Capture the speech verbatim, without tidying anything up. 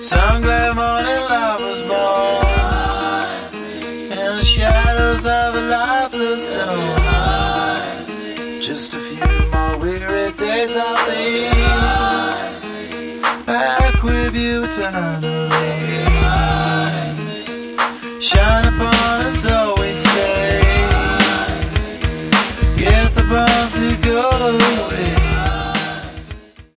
Some glad morning love was born in the shadows of a lifeless dawn. Just a few more weary days I'll be back with you eternally.